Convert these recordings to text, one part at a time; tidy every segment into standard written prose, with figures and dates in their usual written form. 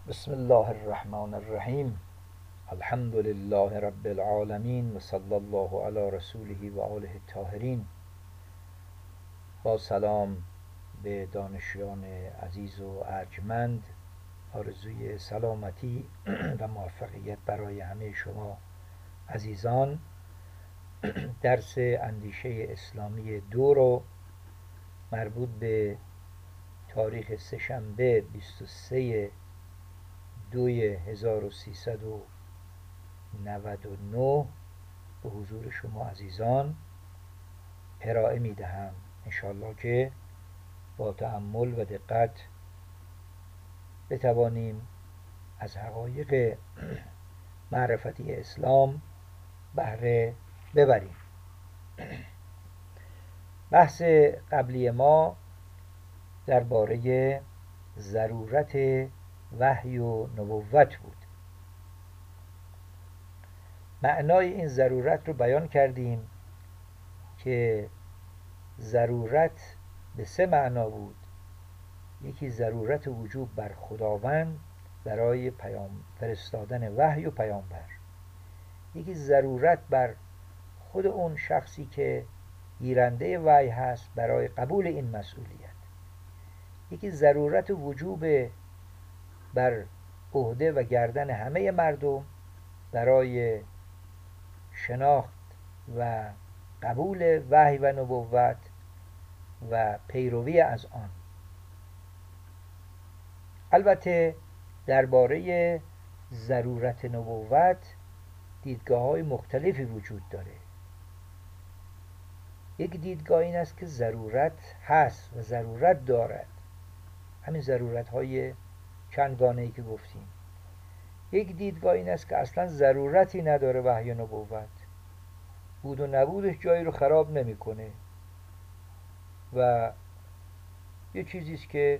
بسم الله الرحمن الرحیم. الحمد لله رب العالمین و صلی الله علی رسوله و آله الطاهرین. با سلام به دانشیان عزیز و ارجمند، آرزوی سلامتی و موفقیت برای همه شما عزیزان. درس اندیشه اسلامی 2 رو مربوط به تاریخ سه‌شنبه 23 دوی 1399 به حضور شما عزیزان ارائه می دهم. انشاءالله که با تأمل و دقت بتوانیم از حقایق معرفتی اسلام بهره ببریم. بحث قبلی ما درباره ضرورت وحی و نبوت بود. معنای این ضرورت رو بیان کردیم که ضرورت به 3 معنا بود. یکی ضرورت وجوب بر خداوند برای فرستادن وحی و پیامبر، یکی ضرورت بر خود اون شخصی که گیرنده وحی هست برای قبول این مسئولیت، یکی ضرورت وجوب بر عهده و گردن همه مردم برای شناخت و قبول وحی و نبوت و پیروی از آن. البته درباره ضرورت نبوت دیدگاه‌های مختلفی وجود داره. یک دیدگاه این است که ضرورت هست و ضرورت دارد، همین ضرورت‌های چندگانه‌ای که گفتیم. یک دیدگاه این است که اصلا ضرورتی نداره وحی و نبوت، بود و نبودش جایی رو خراب نمی‌کنه و یه چیزی است که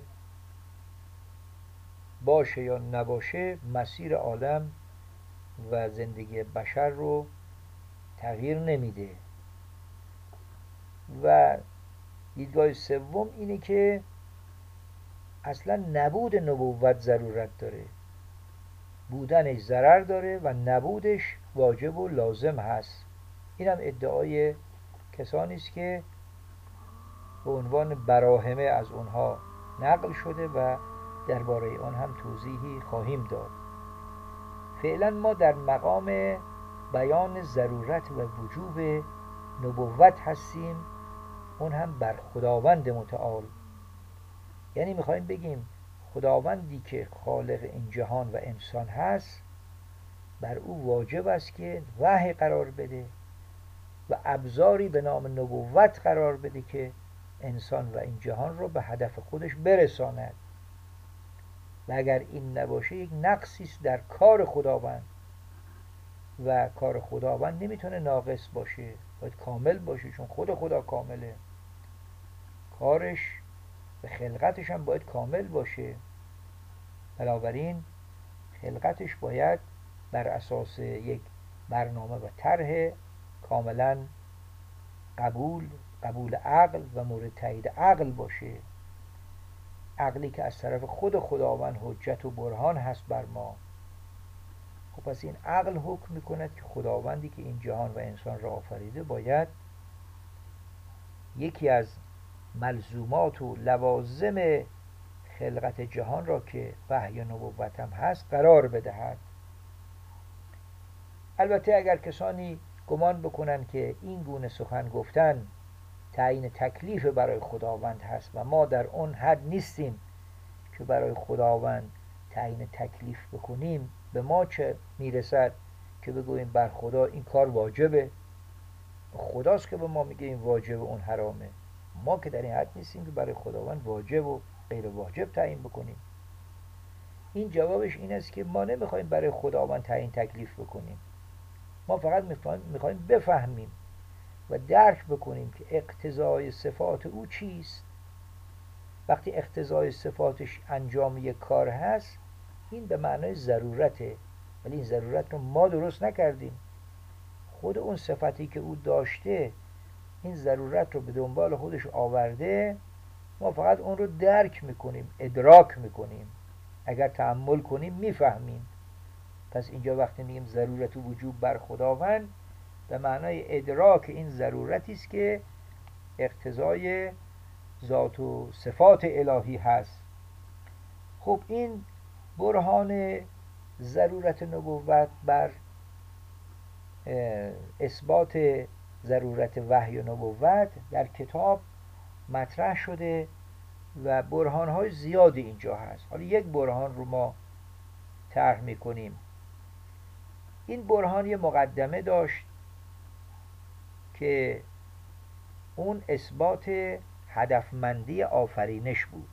باشه یا نباشه مسیر عالم و زندگی بشر رو تغییر نمیده. و دیدگاه سوم اینه که اصلا نبود نبوت ضرورت داره، بودنش ضرر داره و نبودش واجب و لازم هست. این هم ادعای کسانی است که به عنوان براهمه از اونها نقل شده و درباره آن هم توضیحی خواهیم داد. فعلا ما در مقام بیان ضرورت و وجوب نبوت هستیم، اون هم بر خداوند متعال. یعنی میخوایم بگیم خداوندی که خالق این جهان و انسان هست، بر او واجب است که وحی قرار بده و ابزاری به نام نبوت قرار بده که انسان و این جهان رو به هدف خودش برساند. و اگر این نباشه یک نقصی است در کار خداوند و کار خداوند نمیتونه ناقص باشه، باید کامل باشه، چون خود خدا کامله. کارش و خلقتش هم باید کامل باشه. بنابراین خلقتش باید بر اساس یک برنامه و طرح کاملا قبول عقل و مورد تایید عقل باشه، عقلی که از طرف خود خداوند حجت و برهان هست بر ما. خب پس این عقل حکم میکند که خداوندی که این جهان و انسان را آفریده باید یکی از ملزومات و لوازم خلقت جهان را که وحی و نبوت هم هست قرار بدهد. البته اگر کسانی گمان بکنن که این گونه سخن گفتن تعیین تکلیف برای خداوند هست و ما در اون حد نیستیم که برای خداوند تعیین تکلیف بکنیم، به ما چه میرسد که بگوییم بر خدا این کار واجبه، خداست که به ما میگه این واجبه اون حرامه. ما که در این حد نیستیم که برای خداوند واجب و غیر واجب تعیین بکنیم. این جوابش این است که ما نمیخوایم برای خداوند تعیین تکلیف بکنیم، ما فقط میخوایم بفهمیم و درک بکنیم که اقتضای صفات او چیست. وقتی اقتضای صفاتش انجام یک کار هست، این به معنای ضرورته، ولی این ضرورت رو ما درست نکردیم. خود اون صفتی که او داشته این ضرورت رو به دنبال خودش آورده، ما فقط اون رو درک میکنیم، ادراک میکنیم. اگر تأمل کنیم میفهمیم. پس اینجا وقتی میگیم ضرورت وجوب بر خداوند، به معنای ادراک این ضرورتی است که اقتضای ذات و صفات الهی هست. خب این برهان ضرورت نبوت بر اثبات ضرورت وحی و نبوت در کتاب مطرح شده و برهان‌های زیادی اینجا هست. حالا یک برهان رو ما طرح می‌کنیم. این برهان یه مقدمه داشت که اون اثبات هدفمندی آفرینش بود.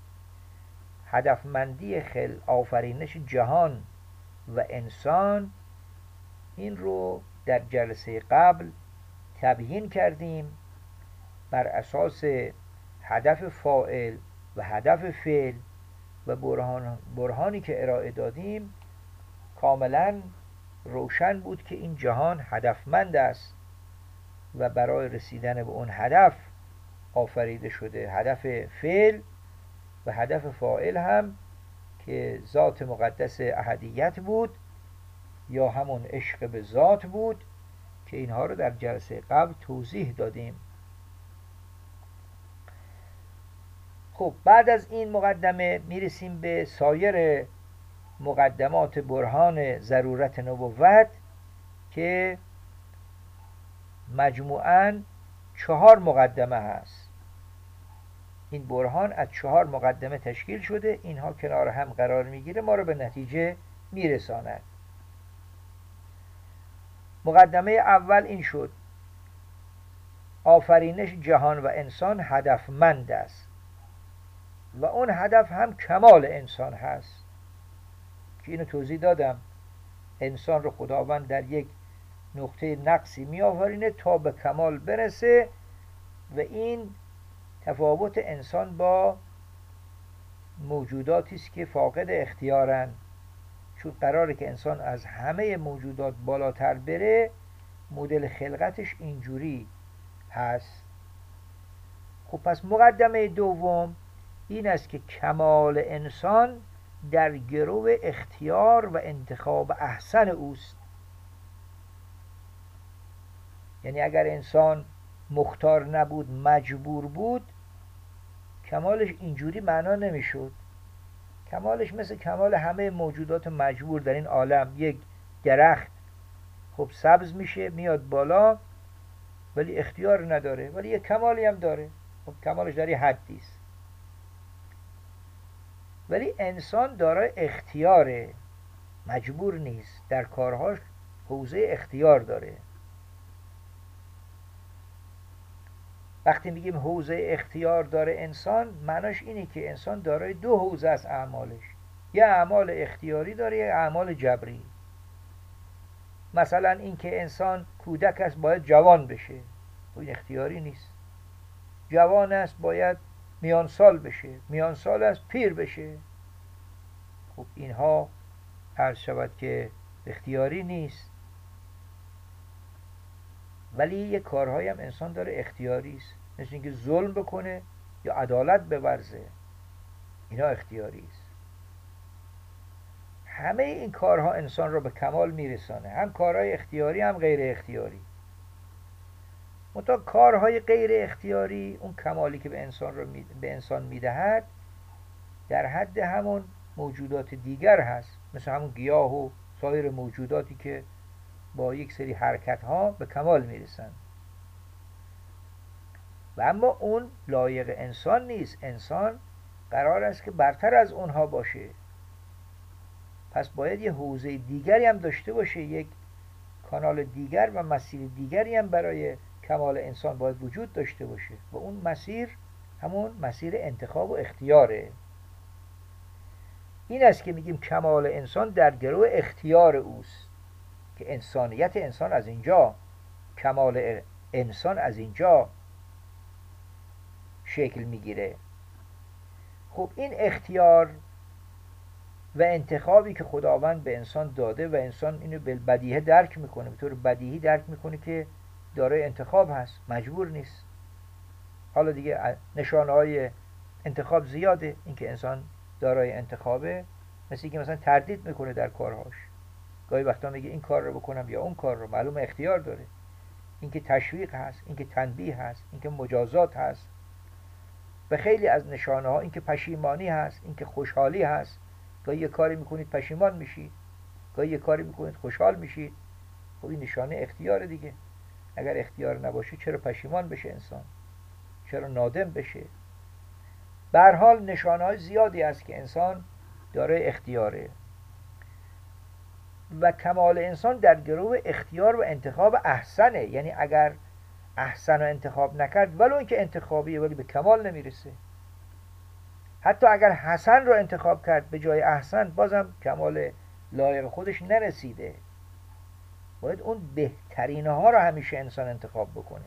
هدفمندی آفرینش جهان و انسان، این رو در جلسه قبل تبیین کردیم بر اساس هدف فاعل و هدف فعل و برهانی که ارائه دادیم کاملا روشن بود که این جهان هدفمند است و برای رسیدن به اون هدف آفریده شده. هدف فعل و هدف فاعل هم که ذات مقدس احدیت بود یا همون عشق به ذات بود که اینها رو در جلسه قبل توضیح دادیم. خب بعد از این مقدمه میرسیم به سایر مقدمات برهان ضرورت نبوت که مجموعاً 4 مقدمه هست. این برهان از 4 مقدمه تشکیل شده، اینها کنار هم قرار میگیره، ما رو به نتیجه میرساند. مقدمه اول این شد: آفرینش جهان و انسان هدفمند است و اون هدف هم کمال انسان هست که اینو توضیح دادم. انسان رو خداوند در یک نقطه نقصی می آفرینه تا به کمال برسه و این تفاوت انسان با موجوداتی است که فاقد اختیارن، چون قراره که انسان از همه موجودات بالاتر بره، مدل خلقتش اینجوری هست. خب پس مقدمه دوم این است که کمال انسان در گرو اختیار و انتخاب احسن اوست. یعنی اگر انسان مختار نبود، مجبور بود، کمالش اینجوری معنا نمیشد. کمالش مثل کمال همه موجودات مجبور در این عالم. یک درخت خب سبز میشه میاد بالا ولی اختیار نداره، ولی یک کمالی هم داره، خب کمالش در یه حدی است. ولی انسان دارای اختیاره، مجبور نیست، در کارهاش حوزه اختیار داره. وقتی میگیم حوزه اختیار داره انسان، معناش اینه که انسان دارای 2 حوزه از اعمالش، یه اعمال اختیاری داره، یه اعمال جبری. مثلا اینکه انسان کودک است باید جوان بشه، این اختیاری نیست. جوان است باید میان سال بشه، میان سال است پیر بشه. خب اینها عرض شود که اختیاری نیست. ولی یه کارهایی هم انسان داره اختیاری است، مثل اینکه ظلم بکنه یا عدالت بورزه، اینا اختیاری است. همه این کارها انسان رو به کمال میرسانه، هم کارهای اختیاری هم غیر اختیاری. منتها کارهای غیر اختیاری، اون کمالی که به انسان میدهد در حد همون موجودات دیگر هست، مثل همون گیاه و سایر موجوداتی که با یک سری حرکت ها به کمال میرسن. و اما اون لایق انسان نیست. انسان قرار است که برتر از اونها باشه، پس باید یه حوزه دیگری هم داشته باشه، یک کانال دیگر و مسیر دیگری هم برای کمال انسان باید وجود داشته باشه و اون مسیر همون مسیر انتخاب و اختیاره. این است که میگیم کمال انسان در گرو اختیار اوست، که انسانیت انسان از اینجا، کمال انسان از اینجا شکل میگیره. خب این اختیار و انتخابی که خداوند به انسان داده و انسان اینو بالبدیهه درک میکنه، به طور بدیهی درک میکنه که دارای انتخاب هست، مجبور نیست. حالا دیگه نشانه‌های انتخاب زیاده، اینکه انسان دارای انتخابه، مثل که مثلا تردید میکنه در کارهاش، گاهی وقتا میگه این کار رو بکنم یا اون کار رو، معلوم اختیار داره. اینکه تشویق هست، اینکه تنبیه هست، اینکه مجازات هست، و خیلی از نشانه ها، اینکه پشیمانی هست، اینکه خوشحالی هست. گاهی یه کاری میکنید پشیمان میشید، گاهی یه کاری میکنید خوشحال میشید. خب این نشانه اختیار دیگه. اگر اختیار نباشه چرا پشیمان بشه انسان؟ چرا نادم بشه؟ به هر حال نشانه های زیادی است که انسان داره اختیاره، و کمال انسان در گرو اختیار و انتخاب احسنه. یعنی اگر احسن رو انتخاب نکرد، ولو اینکه انتخابیه ولی به کمال نمیرسه. حتی اگر حسن رو انتخاب کرد به جای احسن، بازم کمال لایق خودش نرسیده. باید اون بهترین ها رو همیشه انسان انتخاب بکنه.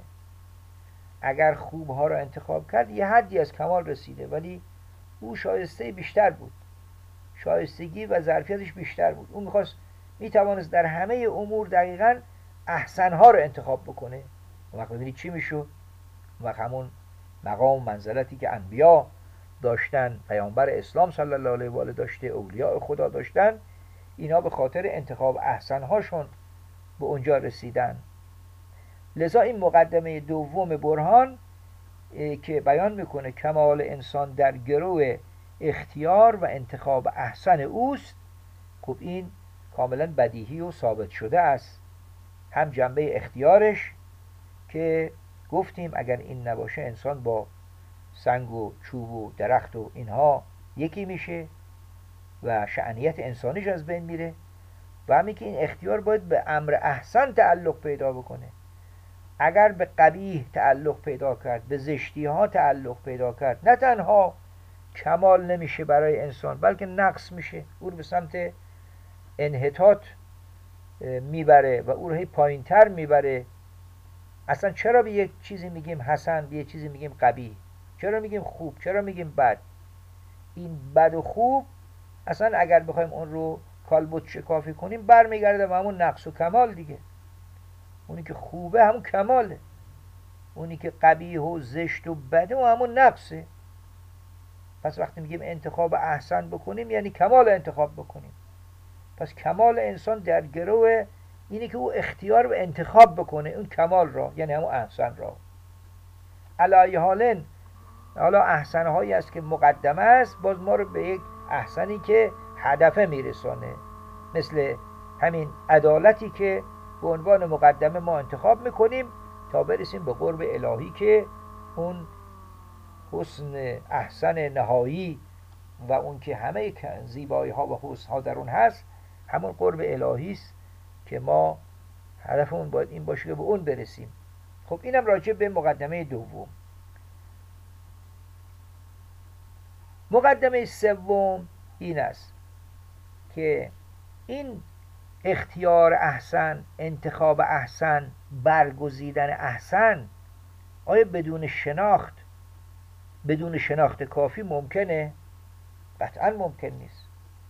اگر خوب ها رو انتخاب کرد، یه حدی از کمال رسیده، ولی او شایسته بیشتر بود، شایستگی و ظرفیتش بیشتر بود. او میتوانست در همه امور دقیقاً احسن ها رو انتخاب بکنه. اون وقت ببینید چی میشد؟ اون وقت همون مقام و منزلتی که انبیا داشتن، پیامبر اسلام صلی الله علیه و آله داشته، اولیاء خدا داشتن، اینا به خاطر انتخاب احسن هاشون به اونجا رسیدن. لذا این مقدمه دوم برهان که بیان میکنه کمال انسان در گرو اختیار و انتخاب احسن اوست، خب این کاملا بدیهی و ثابت شده است. هم جنبه اختیارش که گفتیم اگر این نباشه انسان با سنگ و چوب و درخت و اینها یکی میشه و شأنیت انسانیش از بین میره، و همین که این اختیار باید به امر احسن تعلق پیدا بکنه. اگر به قبیح تعلق پیدا کرد، به زشتی ها تعلق پیدا کرد، نه تنها کمال نمیشه برای انسان، بلکه نقص میشه، او رو به سمت انحطاط میبره و او رو هی پایین تر میبره. اصلا چرا به یک چیزی میگیم حسن، به یک چیزی میگیم قبیح؟ چرا میگیم خوب، چرا میگیم بد؟ این بد و خوب اصلا اگر بخوایم اون رو کالبد شکافی کنیم برمیگرده به همون نقص و کمال دیگه. اونی که خوبه همون کماله، اونی که قبیح و زشت و بده و همون نقصه. پس وقتی میگیم انتخاب احسن بکنیم یعنی کمال انتخاب بکنیم. پس کمال انسان در گرو اینی که او اختیار و انتخاب بکنه اون کمال را، یعنی همون احسن را. علی حالن، حالا احسن هایی است که مقدمه است، باز ما رو به یک احسنی که هدفه میرسانه، مثل همین عدالتی که به عنوان مقدمه ما انتخاب میکنیم تا برسیم به قرب الهی که اون حسن احسن نهایی و اون که همه زیبایی ها و حسن ها در اون هست، همون قرب الهی است که ما هدفمون باید این باشه که به اون برسیم. خب اینم راجع به مقدمه دوم. مقدمه سوم این است که این اختیار احسن، انتخاب احسن، برگزیدن احسن، آیا بدون شناخت کافی ممکنه؟ قطعا ممکن نیست.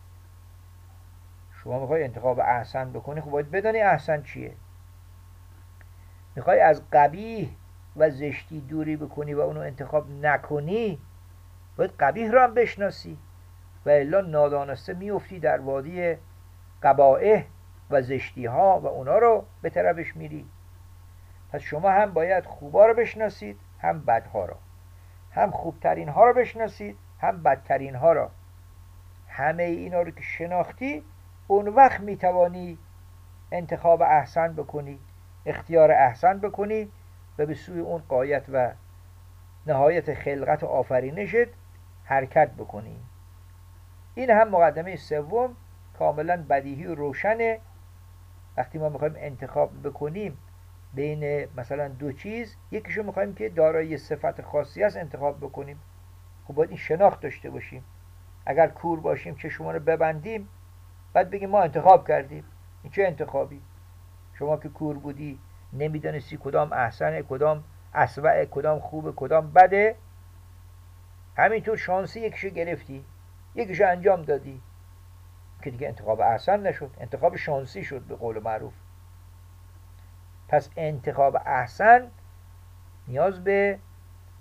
شما میخوای انتخاب احسن بکنی، خب باید بدانی احسن چیه. میخوای از قبیح و زشتی دوری بکنی و اونو انتخاب نکنی، باید قبیح رو هم بشناسی، و الا نادانسته میفتی در وادی قبائح و زشتی ها و اونا رو به طرفش میری. پس شما هم باید خوبا رو بشناسید، هم بدها رو، هم خوبترین ها رو بشناسید، هم بدترین ها رو. همه اینا رو که شناختی، اون وقت میتوانی انتخاب احسن بکنی، اختیار احسن بکنی و به سوی اون غایت و نهایت خلقت و آفرینشت حرکت بکنی. این هم مقدمه سوم، کاملا بدیهی و روشنه. وقتی ما میخوایم انتخاب بکنیم بین مثلا دو چیز، یکیشو میخوایم که دارای صفت خاصی است انتخاب بکنیم، خب باید این شناخت داشته باشیم. اگر کور باشیم چشمون رو ببندیم بعد بگیم ما انتخاب کردیم، این چه انتخابی؟ شما که کور بودی نمیدانستی کدام احسنه، کدام اسوأه، کدام خوبه، کدام بده، همینطور شانسی یکیشو گرفتی، یکیشو انجام دادی، که دیگه انتخاب احسن نشد، انتخاب شانسی شد به قول معروف. پس انتخاب احسن نیاز به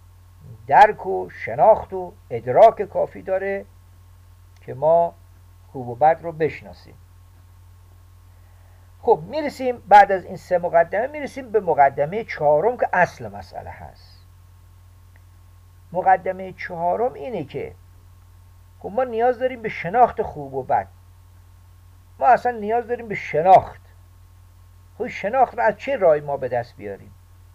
درک و شناخت و ادراک کافی داره که ما خوب و بد رو بشناسیم. خب میرسیم بعد از این 3 مقدمه میرسیم به مقدمه 4 که اصل مسئله هست. مقدمه 4 اینه که خب ما نیاز داریم به شناخت خوب و بد. ما اصلا نیاز داریم به شناخت. خب شناخت رو از چه راهی ما به دست بیاریم؟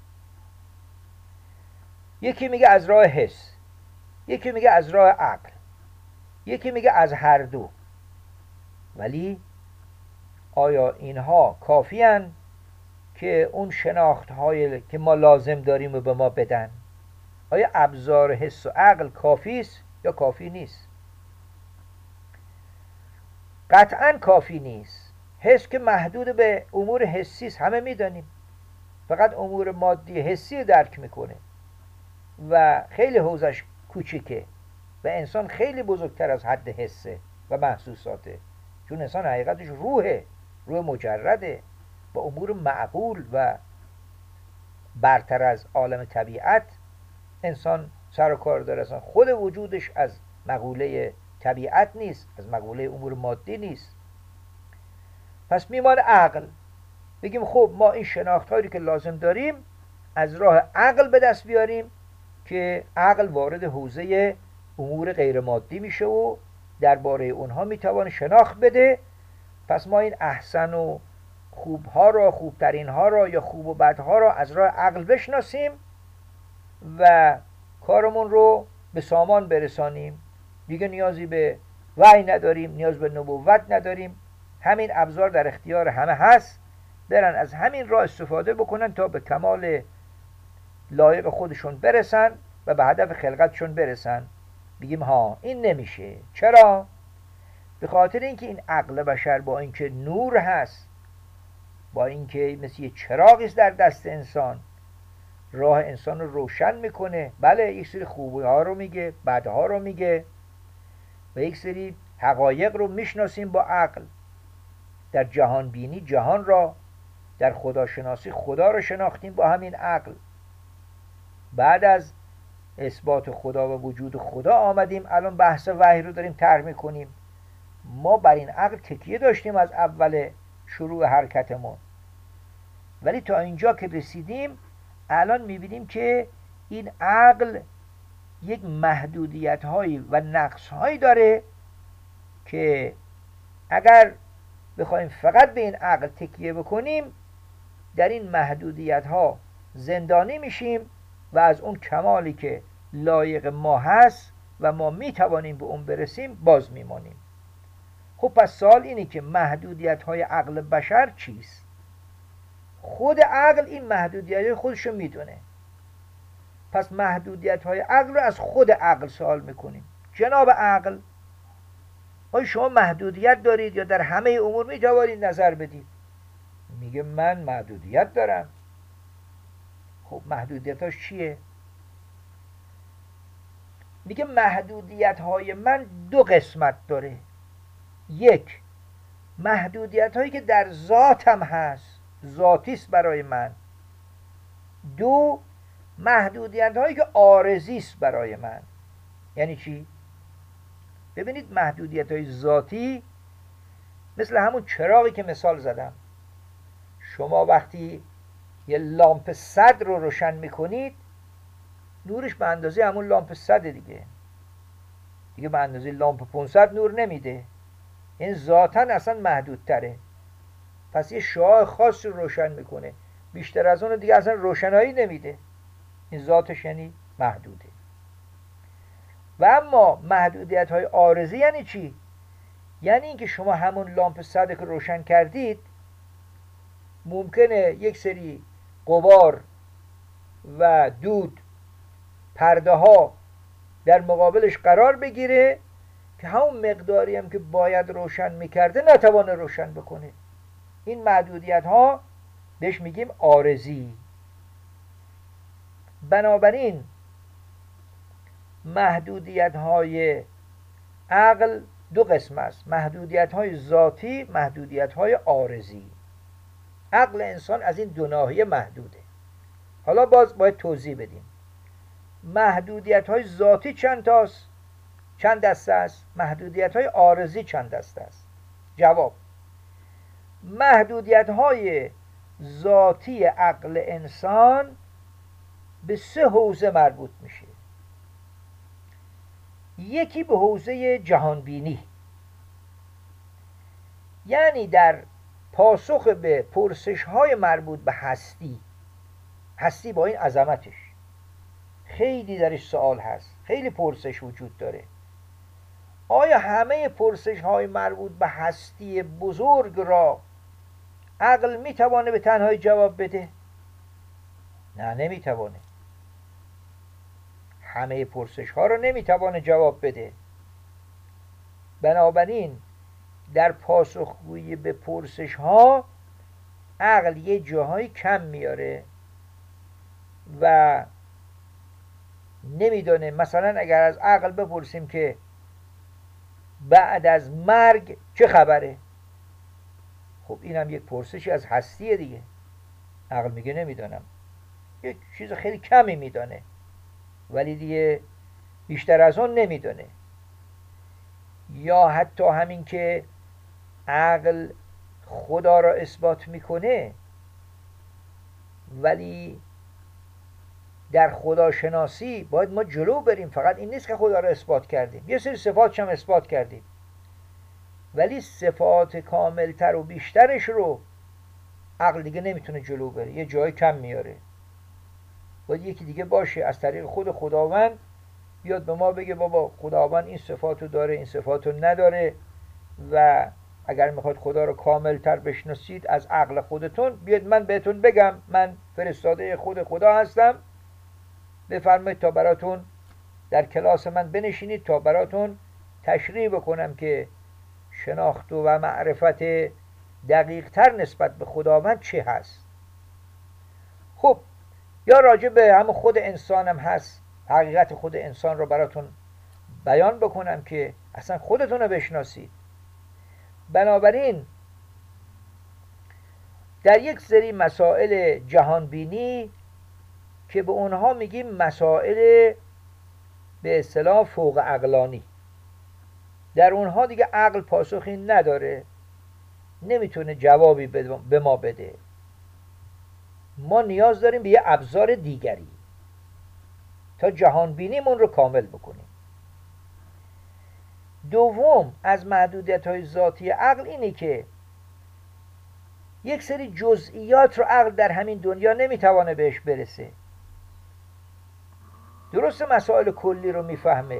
یکی میگه از راه حس، یکی میگه از راه عقل، یکی میگه از هر دو. ولی آیا اینها کافی هن که اون شناخت هایی که ما لازم داریم رو به ما بدن؟ آیا ابزار حس و عقل کافی است یا کافی نیست؟ قطعا کافی نیست. حس که محدود به امور حسی است، همه میدانیم. فقط امور مادی حسی درک میکنه و خیلی حوزش کوچیکه و انسان خیلی بزرگتر از حد حسه و محسوساته، چون انسان حقیقتش روح مجرده با امور معقول و برتر از عالم طبیعت انسان سر و کار داره. اصلا خود وجودش از مقوله طبیعت نیست، از مقوله امور مادی نیست. پس میمان عقل، بگیم خب ما این شناخت هایی که لازم داریم از راه عقل به دست بیاریم که عقل وارد حوزه امور غیر مادی میشه و درباره اونها میتوان شناخت بده. پس ما این احسن و خوبها را، خوبترین ها را یا خوب و بدها را از راه عقل بشناسیم و کارمون رو به سامان برسانیم. دیگه نیازی به وحی نداریم، نیاز به نبوت نداریم. همین ابزار در اختیار همه هست، برن از همین راه استفاده بکنن تا به کمال لایق خودشون برسن و به هدف خلقتشون برسن. بگیم ها این نمیشه. چرا؟ به خاطر اینکه این عقل بشر با اینکه نور هست، با اینکه مثل یه چراغی است در دست انسان، راه انسان رو روشن میکنه. بله یک سری خوبی ها رو میگه، بدها رو میگه و یک سری حقایق رو میشناسیم با عقل. در جهان بینی جهان را، در خداشناسی خدا رو شناختیم با همین عقل. بعد از اثبات خدا و وجود خدا آمدیم الان بحث وحی رو داریم طرح میکنیم. ما بر این عقل تکیه داشتیم از اول شروع حرکتمون، ولی تا اینجا که رسیدیم الان میبینیم که این عقل یک محدودیت هایی و نقص هایی داره که اگر بخوایم فقط به این عقل تکیه بکنیم در این محدودیت ها زندانی میشیم و از اون کمالی که لایق ما هست و ما میتوانیم به اون برسیم باز میمانیم. خب پس سوال اینه که محدودیت های عقل بشر چیست؟ خود عقل این محدودیت خودشو میدونه. پس محدودیت های عقل رو از خود عقل سوال میکنیم. جناب عقل، آیا شما محدودیت دارید یا در همه امور میتوانید نظر بدید؟ میگه من محدودیت دارم. خب محدودیتاش چیه؟ میگه محدودیت های من 2 قسمت داره. یک، محدودیت هایی که در ذاتم هست، ذاتیست برای من. 2، محدودیت هایی که عارضیست برای من. یعنی چی؟ ببینید محدودیت های ذاتی مثل همون چراغی که مثال زدم. شما وقتی یه لامپ 100 رو روشن میکنید نورش به اندازه همون لامپ 100 دیگه به اندازه لامپ 500 نور نمیده. این ذاتاً اصلا محدودتره. پس یه شعاع خاص رو روشن میکنه، بیشتر از اون دیگه اصلا روشنایی نمیده. این ذاتش یعنی محدوده. و اما محدودیت های عارضی یعنی چی؟ یعنی اینکه شما همون لامپ 100 که روشن کردید ممکنه یک سری غبار و دود، پرده ها در مقابلش قرار بگیره که همون مقداری هم که باید روشن میکرده نتوانه روشن بکنه. این محدودیت ها بهش میگیم عارضی. بنابراین محدودیت های عقل 2 قسم است: محدودیت های ذاتی، محدودیت های عارضی. عقل انسان از این 2 ناحیه محدوده. حالا باز باید توضیح بدیم. محدودیت های ذاتی چند تاست؟ چند دسته است؟ محدودیت های عارضی چند دسته است؟ جواب: محدودیت های ذاتی عقل انسان به 3 حوزه مربوط میشه. یکی به حوزه جهانبینی، یعنی در پاسخ به پرسش های مربوط به هستی با این عظمتش خیلی درش سوال هست، خیلی پرسش وجود داره. آیا همه پرسش های مربوط به هستی بزرگ را عقل میتوانه به تنهایی جواب بده؟ نه، نمیتوانه. همه پرسش ها را نمیتوانه جواب بده. بنابراین در پاسخگویی به پرسش ها عقل یه جاهای کم میاره و نمیدونه. مثلا اگر از عقل بپرسیم که بعد از مرگ چه خبره، خب اینم یک پرسشی از هستیه دیگه. عقل میگه نمیدونم، یک چیز خیلی کمی میدونه، ولی دیگه بیشتر از اون نمیدونه. یا حتی همین که عقل خدا را اثبات میکنه، ولی در خداشناسی باید ما جلو بریم. فقط این نیست که خدا را اثبات کردیم، یه سری صفاتش هم اثبات کردیم، ولی صفات کاملتر و بیشترش رو عقل دیگه نمیتونه جلو بره، یه جای کم میاره. باید یکی دیگه باشه از طریق خود خداوند بیاد به ما بگه بابا خداوند این صفاتو داره، این صفاتو نداره، و اگر میخواد خدا رو کاملتر بشناسید از عقل خودتون بیاد من بهتون بگم، من فرستاده خود خدا هستم، بفرمایید تا براتون در کلاس من بنشینید تا براتون تشریح بکنم که شناخت و معرفت دقیق تر نسبت به خداوند چه هست. خب یا راجع به همون خود انسانم هست، حقیقت خود انسان رو براتون بیان بکنم که اصلا خودتون رو بشناسید. بنابراین در یک سری مسائل جهانبینی که به اونها میگیم مسائل به اصطلاح فوق عقلانی، در اونها دیگه عقل پاسخی نداره، نمیتونه جوابی به ما بده. ما نیاز داریم به یه ابزار دیگری تا جهانبینیمون رو کامل بکنیم. دوم از محدودیت‌های ذاتی عقل اینه که یک سری جزئیات رو عقل در همین دنیا نمیتوانه بهش برسه. درست مسائل کلی رو میفهمه.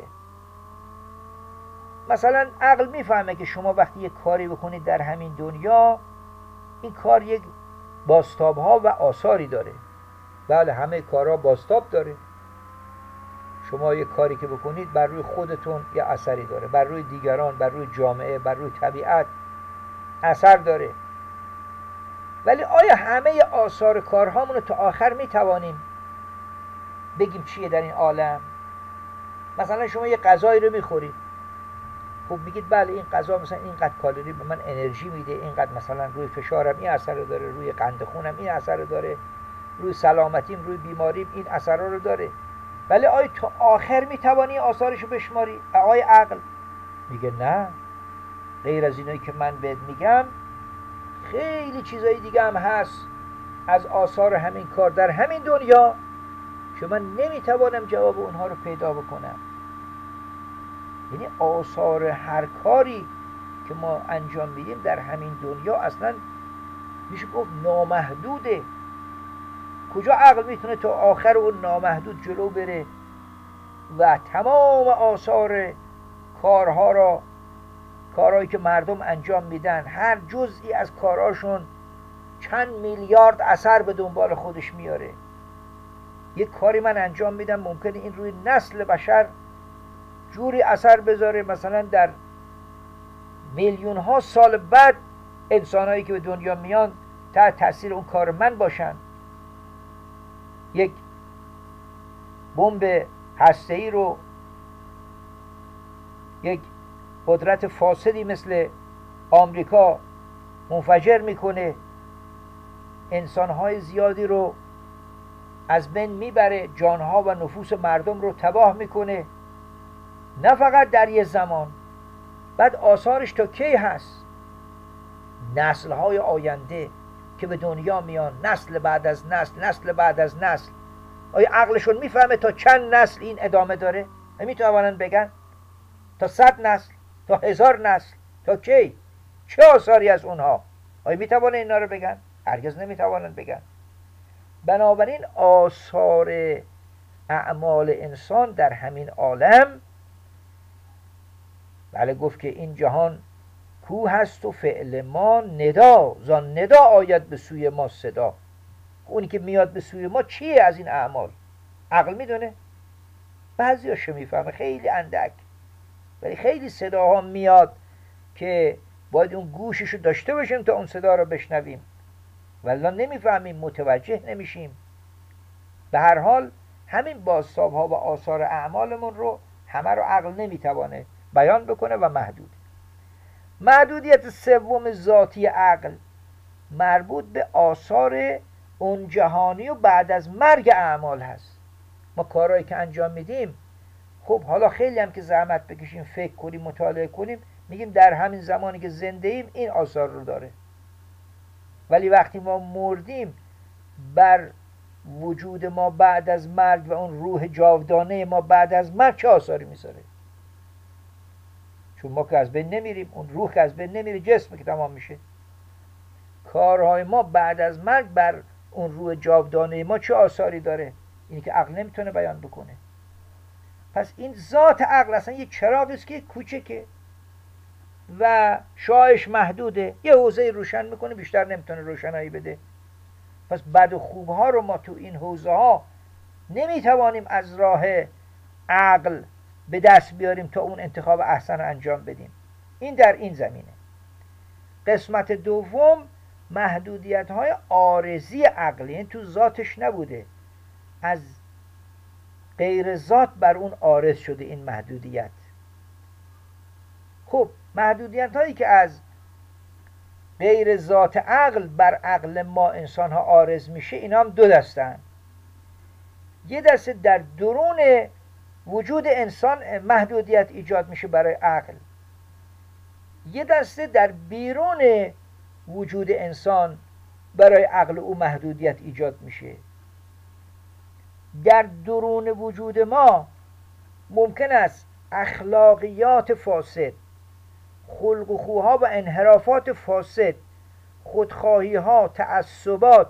مثلا عقل میفهمه که شما وقتی یک کاری بکنید در همین دنیا، این کار یک بازتاب‌ها و آثاری داره. بله، همه کارها بازتاب داره. شما یک کاری که بکنید بر روی خودتون یه اثری داره، بر روی دیگران، بر روی جامعه، بر روی طبیعت اثر داره. ولی آیا همه آثار کارهامون رو تا آخر میتوانیم بگیم چیه در این عالم؟ مثلا شما یه غذایی رو میخورید، خب میگید بله این غذا مثلا اینقدر کالری به من انرژی میده، اینقدر مثلا روی فشارم این اثر داره، روی قند خونم این اثر داره، روی سلامتیم، روی بیماریم این اثر رو داره. ولی آیا تا آخر میتوانی آثارش رو بشماری؟ آیا عقل میگه نه، غیر از اینایی که من بهت میگم خیلی چیزایی دیگه هم هست از آثار همین کار در همین دنیا که من نمیتوانم جواب اونها رو پیدا بکنم. یعنی آثار هر کاری که ما انجام میدیم در همین دنیا اصلا میشه گفت نامحدوده. کجا عقل میتونه تا آخر اون نامحدود جلو بره و تمام آثار کارهایی که مردم انجام میدن، هر جزئی از کارهاشون چند میلیارد اثر به دنبال خودش میاره. یک کاری من انجام میدم ممکنه این روی نسل بشر جوری اثر بذاره مثلا در میلیون ها سال بعد انسانهایی که به دنیا میان تحت تاثیر اون کار من باشن. یک بمب هسته‌ای رو یک قدرت فاسدی مثل آمریکا منفجر میکنه، انسانهای زیادی رو از بین میبره، جانها و نفوس مردم رو تباه میکنه. نه فقط در یه زمان، بعد آثارش تا کی هست؟ نسل‌های آینده که به دنیا میان، نسل بعد از نسل، نسل بعد از نسل، آیا عقلشون میفهمه تا چند نسل این ادامه داره؟ نمیتوانن بگن تا 100 نسل، تا 1000 نسل، تا کی؟ چه آثاری از اونها؟ آیا میتوانن اینا رو بگن؟ هرگز نمیتوانن بگن. بنابراین آثار اعمال انسان در همین عالم، بله گفت که این جهان کو هست و فعل ما ندا، زان ندا آید به سوی ما صدا. اونی که میاد به سوی ما چیه از این اعمال؟ عقل میدونه؟ بعضیاشو میفهمه، خیلی اندک، ولی خیلی صداها میاد که باید اون گوششو داشته باشیم تا اون صدا رو بشنویم، ولی نمیفهمیم، متوجه نمیشیم. به هر حال همین بازتاب‌ها و آثار اعمالمون رو همه رو عقل نمیتوانه بیان بکنه و محدود. محدودیت سوم ذاتی عقل مربوط به آثار اون جهانی و بعد از مرگ اعمال هست. ما کارهایی که انجام میدیم، خب حالا خیلی هم که زحمت بکشیم، فکر کنیم، مطالعه کنیم، میگیم در همین زمانی که زنده ایم این آثار رو داره، ولی وقتی ما مردیم بر وجود ما بعد از مرگ و اون روح جاودانه ما بعد از مرگ چه آثاری میذاره؟ چون ما که از بین نمیریم، اون روح که از بین نمیره، جسم که تمام میشه. کارهای ما بعد از مرگ بر اون روح جاودانه ما چه آثاری داره؟ اینی که عقل نمیتونه بیان بکنه. پس این ذات عقل اصلا یه چراغی است که کوچکه و شعاعش محدوده، یه حوزه روشن میکنه، بیشتر نمیتونه روشنایی بده. پس بد و خوبها رو ما تو این حوزه ها نمیتوانیم از راه عقل به دست بیاریم تا اون انتخاب احسن رو انجام بدیم. این در این زمینه. قسمت دوم محدودیت های عارضی عقلی، این تو ذاتش نبوده، از غیر ذات بر اون عارض شده این محدودیت. خب محدودیت هایی که از غیر ذات عقل بر عقل ما انسان ها عارض میشه، اینا هم دو دستن. یه دسته در درون وجود انسان محدودیت ایجاد میشه برای عقل، یه دسته در بیرون وجود انسان برای عقل او محدودیت ایجاد میشه. در درون وجود ما ممکن است اخلاقیات فاسد، خلق و خوها و انحرافات فاسد، خودخواهی ها، تعصبات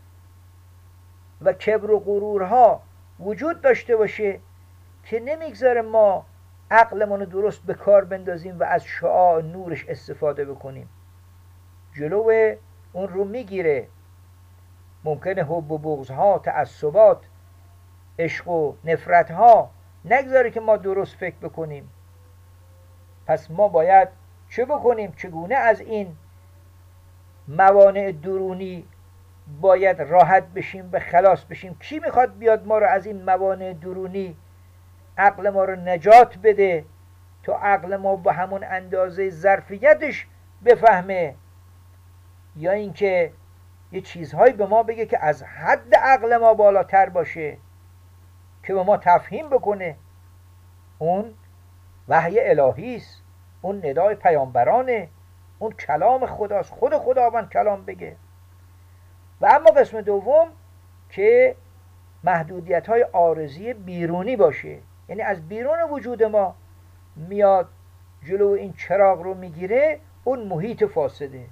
و کبر و غرورها وجود داشته باشه که نمیگذاره ما عقلمون رو درست به کار بندازیم و از شعاع نورش استفاده بکنیم. جلو اون رو میگیره. ممکنه حب و بغضها، تعصبات، عشق و نفرتها نگذاره که ما درست فکر بکنیم. پس ما باید چه بکنیم؟ چگونه از این موانع درونی باید راحت بشیم، به خلاص بشیم؟ کی میخواد بیاد ما رو از این موانع درونی، عقل ما رو نجات بده تا عقل ما با همون اندازه ظرفیتش بفهمه، یا اینکه یه چیزهایی به ما بگه که از حد عقل ما بالاتر باشه که به ما تفهیم بکنه؟ اون وحی الهی است، اون ندای پیامبرانه، اون کلام خداست، خود خداوند کلام بگه. و اما قسم دوم که محدودیت های عارضی بیرونی باشه، یعنی از بیرون وجود ما میاد جلو این چراغ رو میگیره، اون محیط فاسده.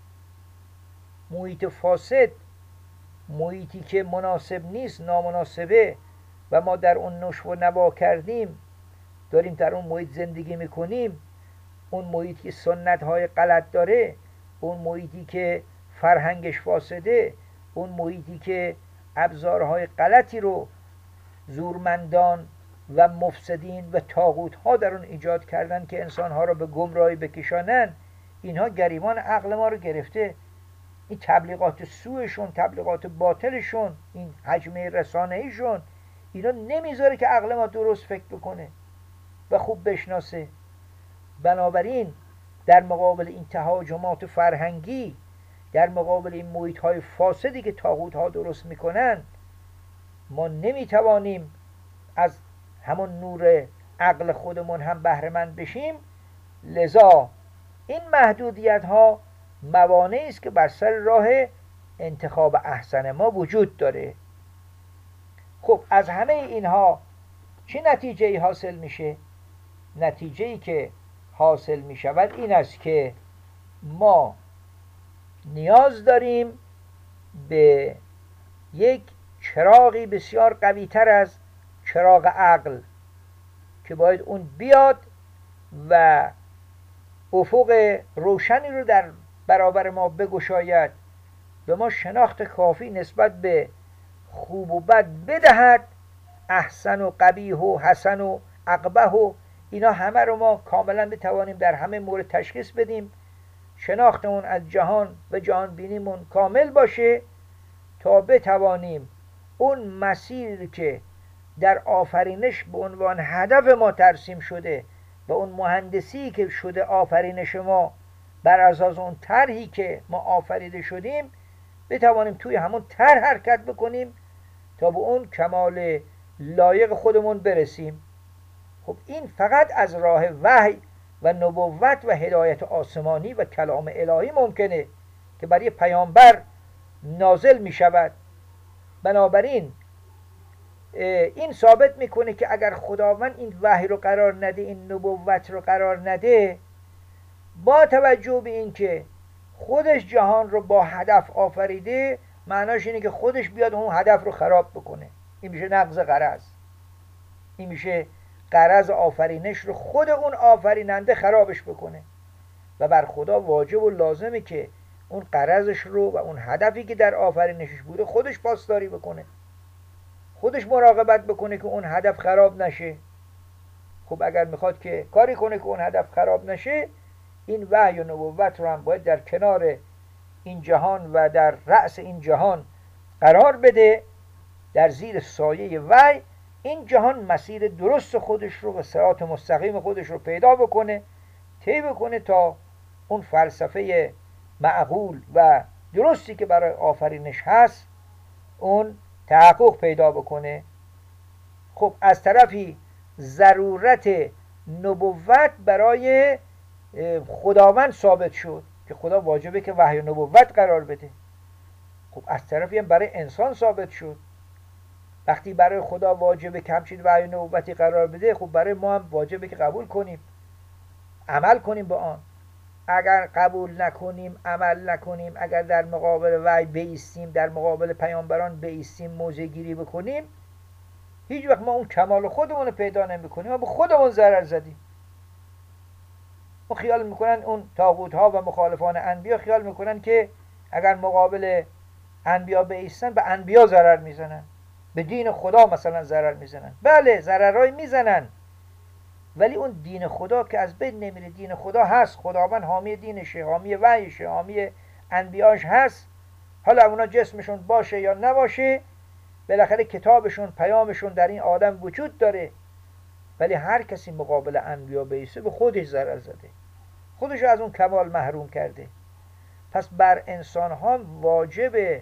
محیط فاسد، محیطی که مناسب نیست، نامناسبه و ما در اون نشو و نما کردیم، داریم در اون محیط زندگی میکنیم، اون محیطی که سنت های غلط داره، اون محیطی که فرهنگش فاسده، اون محیطی که ابزارهای غلطی رو زورمندان و مفسدین و طاغوت ها در اون ایجاد کردن که انسان ها رو به گمراهی بکشانن، اینها گریبان عقل ما رو گرفته. این تبلیغات سوشون، تبلیغات باطلشون، این حجمه رسانه‌ایشون، اینا نمیذاره که عقل ما درست فکر بکنه و خوب بشناسه. بنابراین در مقابل این تهاجمات فرهنگی، در مقابل این محیط های فاسدی که طاغوت ها درست میکنن، ما نمیتوانیم از همون نور عقل خودمون هم بهره مند بشیم. لذا این محدودیت ها موانعی است که بر سر راه انتخاب احسن ما وجود داره. خب از همه اینها چه نتیجه ای حاصل میشه؟ نتیجه ای که حاصل میشود این است که ما نیاز داریم به یک چراغی بسیار قوی تر از چراغ عقل که باید اون بیاد و افق روشنی رو در برابر ما بگشاید، به ما شناخت کافی نسبت به خوب و بد بدهد. احسن و قبیح و حسن و اقبح و اینا همه رو ما کاملا بتوانیم در همه مورد تشخیص بدیم، شناختمون از جهان و جهان بینیمون کامل باشه تا بتوانیم اون مسیر که در آفرینش به عنوان هدف ما ترسیم شده و اون مهندسی که شده آفرینش ما بر اساس اون طرحی که ما آفریده شدیم، بتوانیم توی همون طرح حرکت بکنیم تا به اون کمال لایق خودمون برسیم. خب این فقط از راه وحی و نبوت و هدایت آسمانی و کلام الهی ممکنه که برای پیامبر نازل می شود. بنابراین این ثابت میکنه که اگر خداوند این وحی رو قرار نده، این نبوت رو قرار نده، با توجه به این که خودش جهان رو با هدف آفریده، معناش اینه که خودش بیاد اون هدف رو خراب بکنه. این میشه نقض غرض. این میشه غرض آفرینش رو خود اون آفریننده خرابش بکنه و بر خدا واجب و لازمه که اون غرضش رو و اون هدفی که در آفرینشش بوده خودش پاسداری بکنه، خودش مراقبت بکنه که اون هدف خراب نشه. خب اگر میخواد که کاری کنه که اون هدف خراب نشه، این وحی و نبوت رو هم باید در کنار این جهان و در رأس این جهان قرار بده، در زیر سایه وحی این جهان مسیر درست خودش رو و صراط مستقیم خودش رو پیدا بکنه، طی بکنه تا اون فلسفه معقول و درستی که برای آفرینش هست اون تحقق پیدا بکنه. خب از طرفی ضرورت نبوت برای خداوند ثابت شد که خدا واجبه که وحی و نبوت قرار بده. خب از طرفی هم برای انسان ثابت شد. وقتی برای خدا واجبه که همچین وحی و نبوتی قرار بده، خب برای ما هم واجبه که قبول کنیم، عمل کنیم به آن. اگر قبول نکنیم، عمل نکنیم، اگر در مقابل وحی بایستیم، در مقابل پیامبران بایستیم، موضع گیری بکنیم، هیچ وقت ما اون کمال خودمون رو پیدا نمی‌کنیم، ما به خودمون ضرر زدیم. و خیال میکنن اون طاغوت ها و مخالفان انبیا خیال میکنن که اگر مقابل انبیا بایستن به انبیا ضرر میزنن، به دین خدا مثلا ضرر میزنن. بله ضررای میزنن، ولی اون دین خدا که از بین نمیره. دین خدا هست، خداوند حامی دینشه، حامی وحیشه، حامی انبیاش هست. حالا اونا جسمشون باشه یا نباشه، بالاخره کتابشون، پیامشون در این عالم وجود داره. ولی هر کسی مقابل انبیا بایسته به خودش ضرر زده، خودش از اون کمال محروم کرده. پس بر انسان ها واجبه،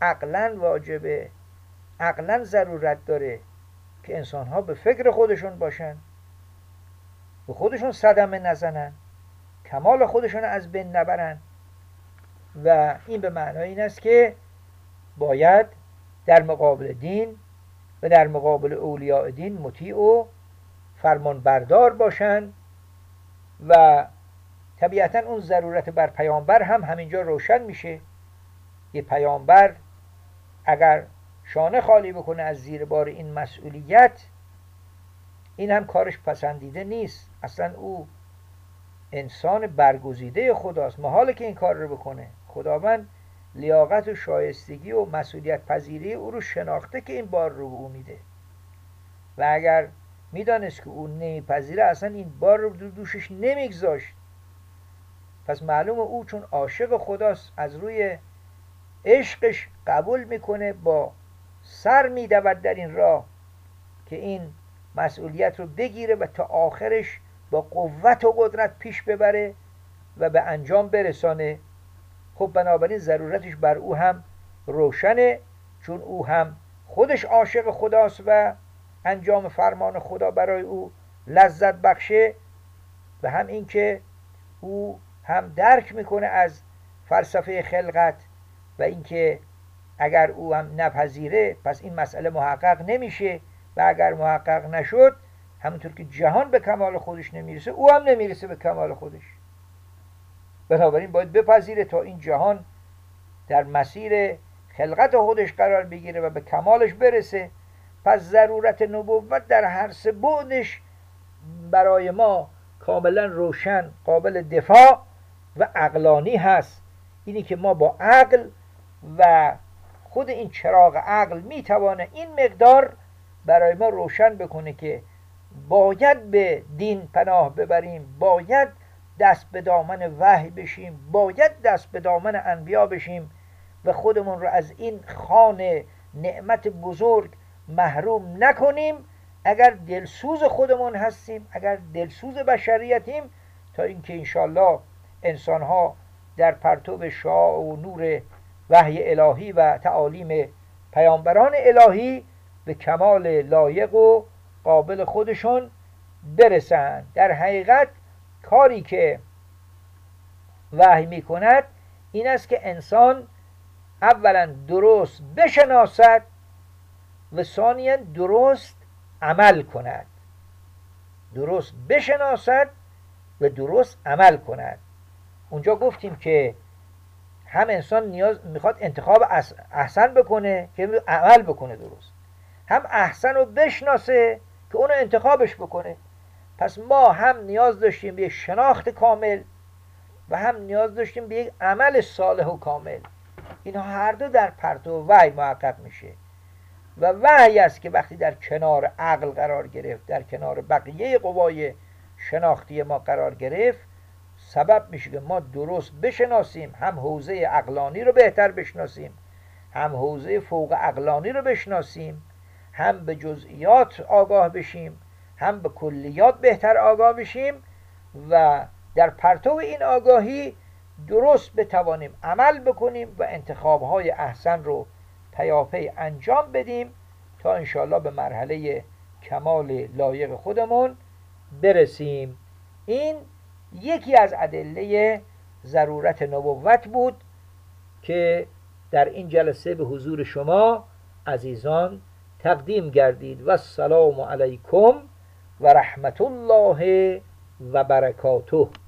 عقلاً ضرورت داره که انسان ها به فکر خودشون باشن، به خودشون صدمه نزنن، کمال خودشون از بین نبرن. و این به معنای این است که باید در مقابل دین و در مقابل اولیاء دین مطیع و فرمان بردار باشن. و طبیعتا اون ضرورت بر پیامبر هم همینجا روشن میشه. یه پیامبر اگر شانه خالی بکنه از زیر بار این مسئولیت، این هم کارش پسندیده نیست. اصلا او انسان برگزیده خداست، محاله که این کار رو بکنه. خداوند لیاقت و شایستگی و مسئولیت پذیری او رو شناخته که این بار رو او میده، و اگر میدانست که او نمیپذیره اصلا این بار رو دوشش نمیگذاشت. پس معلومه او چون عاشق خداست، از روی عشقش قبول میکنه، با سر میدود در این راه که این مسئولیت رو بگیره و تا آخرش با قوت و قدرت پیش ببره و به انجام برسانه. خب بنابراین ضرورتش بر او هم روشنه، چون او هم خودش عاشق خداست و انجام فرمان خدا برای او لذت بخشه و هم این که او هم درک میکنه از فلسفه خلقت و اینکه اگر او هم نپذیره پس این مسئله محقق نمیشه و اگر محقق نشد همونطور که جهان به کمال خودش نمیرسه او هم نمیرسه به کمال خودش. بنابراین باید بپذیره تا این جهان در مسیر خلقت خودش قرار بگیره و به کمالش برسه. پس ضرورت نبوت در هر سه بعدش برای ما کاملا روشن، قابل دفاع و عقلانی هست. اینی که ما با عقل و خود این چراغ عقل میتوانه این مقدار برای ما روشن بکنه که باید به دین پناه ببریم، باید دست به دامن وحی بشیم، باید دست به دامن انبیا بشیم و خودمون رو از این خوان نعمت بزرگ محروم نکنیم. اگر دلسوز خودمون هستیم، اگر دلسوز بشریتیم، تا اینکه انشالله انسانها در پرتو شعاع و نور وحی الهی و تعالیم پیامبران الهی به کمال لایق و قابل خودشون برسند. در حقیقت کاری که وحی می کند این است که انسان اولا درست بشناسد و ثانیا درست عمل کند. درست بشناسد و درست عمل کند. اونجا گفتیم که هم انسان نیاز میخواد انتخاب احسن بکنه که عمل بکنه درست، هم احسن رو بشناسه که اونو انتخابش بکنه. پس ما هم نیاز داشتیم به یک شناخت کامل و هم نیاز داشتیم به یک عمل صالح و کامل. اینها هر دو در پرتو وحی محقق میشه و وحی است که وقتی در کنار عقل قرار گرفت، در کنار بقیه قوای شناختی ما قرار گرفت، سبب میشه که ما درست بشناسیم، هم حوزه عقلانی رو بهتر بشناسیم، هم حوزه فوق عقلانی رو بشناسیم، هم به جزئیات آگاه بشیم، هم به کلیات بهتر آگاه بشیم و در پرتو این آگاهی درست بتوانیم عمل بکنیم و انتخابهای احسن رو پیاپی انجام بدیم تا انشاءالله به مرحله کمال لایق خودمون برسیم. این یکی از ادله ضرورت نبوت بود که در این جلسه به حضور شما عزیزان تقدیم گردید. و السلام علیکم و رحمت الله و برکاته.